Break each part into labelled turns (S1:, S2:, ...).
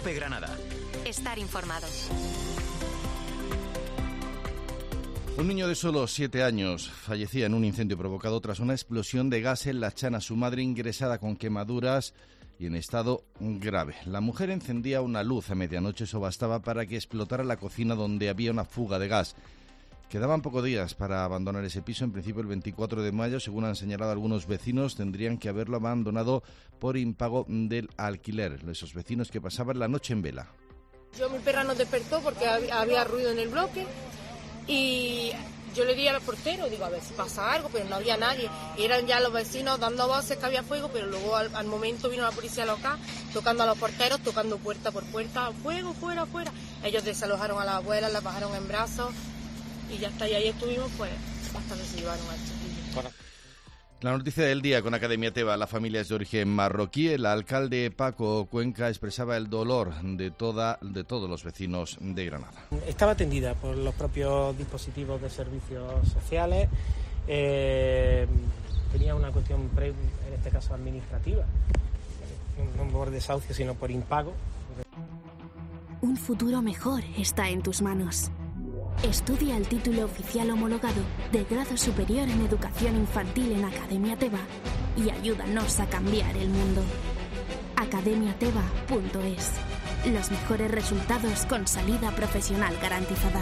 S1: COPE Granada.
S2: Estar informado.
S3: Un niño de solo 7 años fallecía en un incendio provocado tras una explosión de gas en La Chana. Su madre ingresada con quemaduras y en estado grave. La mujer encendía una luz a medianoche, eso bastaba para que explotara la cocina donde había una fuga de gas. Quedaban pocos días para abandonar ese piso, en principio el 24 de mayo, según han señalado algunos vecinos, tendrían que haberlo abandonado por impago del alquiler, esos vecinos que pasaban la noche en vela.
S4: Mi perra nos despertó porque había ruido en el bloque y yo le di al portero, digo, a ver si pasa algo, pero no había nadie. Y eran ya los vecinos dando voces que había fuego, pero luego al momento vino la policía local, tocando a los porteros, tocando puerta por puerta, fuego, fuera, fuera. Ellos desalojaron a las abuelas, las bajaron en brazos. Y ya está, y ahí estuvimos pues hasta que se llevaron al chiquillo. Bueno.
S3: La noticia del día con Academia Teba. La familia es de origen marroquí. El alcalde Paco Cuenca expresaba el dolor de todos los vecinos de Granada.
S5: Estaba atendida por los propios dispositivos de servicios sociales. Tenía una cuestión, en este caso administrativa, no por desahucio, sino por impago.
S6: Un futuro mejor está en tus manos. Estudia el título oficial homologado de grado superior en educación infantil en Academia Teba y ayúdanos a cambiar el mundo. academiateba.es. Los mejores resultados con salida profesional garantizada.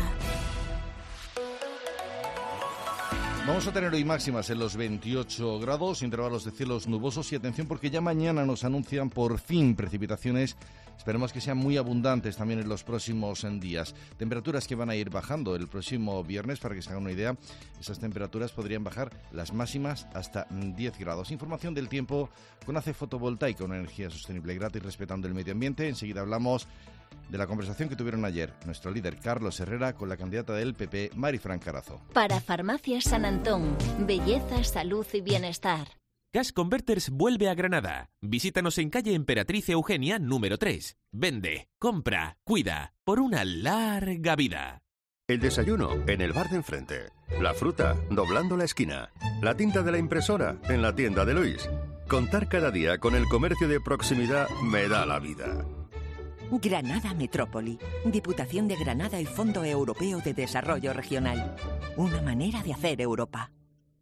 S3: Vamos a tener hoy máximas en los 28 grados, intervalos de cielos nubosos y atención porque ya mañana nos anuncian por fin precipitaciones. Esperemos que sean muy abundantes también en los próximos días. Temperaturas que van a ir bajando el próximo viernes, para que se hagan una idea. Esas temperaturas podrían bajar las máximas hasta 10 grados. Información del tiempo con ACE Fotovoltaica, una energía sostenible, gratis, respetando el medio ambiente. Enseguida hablamos de la conversación que tuvieron ayer nuestro líder Carlos Herrera con la candidata del PP, Marifran Carazo.
S7: Para Farmacias San Antón, belleza, salud y bienestar.
S8: Cash Converters vuelve a Granada. Visítanos en calle Emperatriz Eugenia número 3. Vende, compra, cuida, por una larga vida.
S9: El desayuno en el bar de enfrente. La fruta doblando la esquina. La tinta de la impresora en la tienda de Luis. Contar cada día con el comercio de proximidad me da la vida.
S10: Granada Metrópoli, Diputación de Granada y Fondo Europeo de Desarrollo Regional. Una manera de hacer Europa.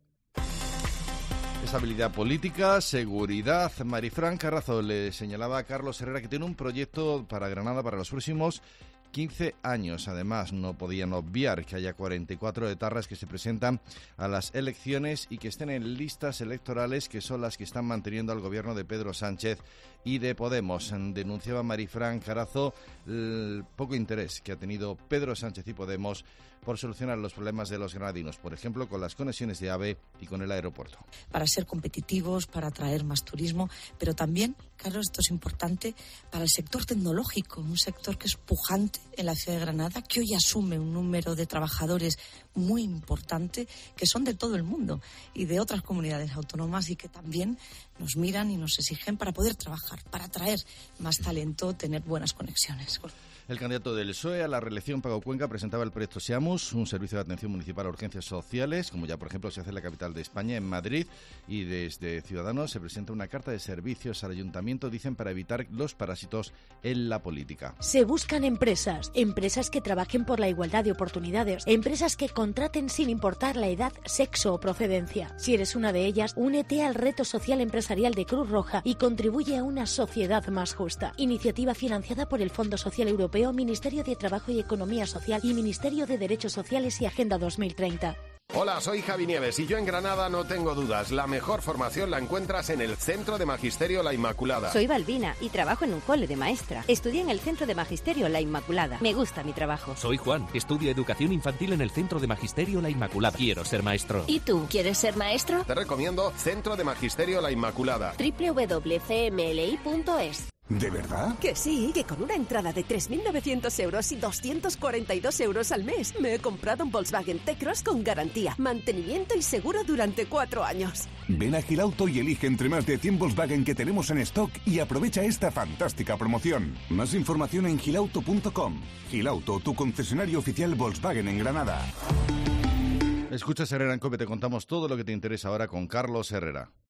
S3: Estabilidad política, seguridad. Marifran Carazo le señalaba a Carlos Herrera que tiene un proyecto para Granada para los próximos 15 años. Además, no podían obviar que haya 44 etarras que se presentan a las elecciones y que estén en listas electorales que son las que están manteniendo al gobierno de Pedro Sánchez y de Podemos. Denunciaba Marifran Carazo el poco interés que ha tenido Pedro Sánchez y Podemos por solucionar los problemas de los granadinos, por ejemplo, con las conexiones de AVE y con el aeropuerto.
S11: Para ser competitivos, para atraer más turismo, pero también, Carlos, esto es importante, para el sector tecnológico, un sector que es pujante en la ciudad de Granada, que hoy asume un número de trabajadores muy importante, que son de todo el mundo y de otras comunidades autónomas y que también nos miran y nos exigen para poder trabajar, para atraer más talento, tener buenas conexiones.
S3: El candidato del PSOE a la reelección, Paco Cuenca, presentaba el proyecto SEAMUS, un servicio de atención municipal a urgencias sociales, como ya por ejemplo se hace en la capital de España, en Madrid, y desde Ciudadanos se presenta una carta de servicios al ayuntamiento, dicen, para evitar los parásitos en la política.
S12: Se buscan empresas que trabajen por la igualdad de oportunidades, empresas que contraten sin importar la edad, sexo o procedencia. Si eres una de ellas, únete al reto social empresarial de Cruz Roja y contribuye a una sociedad más justa. Iniciativa financiada por el Fondo Social Europeo, Ministerio de Trabajo y Economía Social y Ministerio de Derechos Sociales y Agenda 2030.
S13: Hola, soy Javi Nieves y yo en Granada no tengo dudas. La mejor formación la encuentras en el Centro de Magisterio La Inmaculada.
S14: Soy Balbina y trabajo en un cole de maestra. Estudié en el Centro de Magisterio La Inmaculada. Me gusta mi trabajo.
S8: Soy Juan. Estudio Educación Infantil en el Centro de Magisterio La Inmaculada. Quiero ser maestro.
S7: ¿Y tú? ¿Quieres ser maestro?
S13: Te recomiendo Centro de Magisterio La Inmaculada.
S7: www.cmli.es.
S15: ¿De verdad?
S16: Que sí, que con una entrada de 3.900 euros y 242 euros al mes me he comprado un Volkswagen T-Cross con garantía, mantenimiento y seguro durante 4 años.
S15: Ven a Gilauto y elige entre más de 100 Volkswagen que tenemos en stock y aprovecha esta fantástica promoción. Más información en gilauto.com. Gilauto, tu concesionario oficial Volkswagen en Granada.
S3: Escuchas Herrera en COPE, te contamos todo lo que te interesa ahora con Carlos Herrera.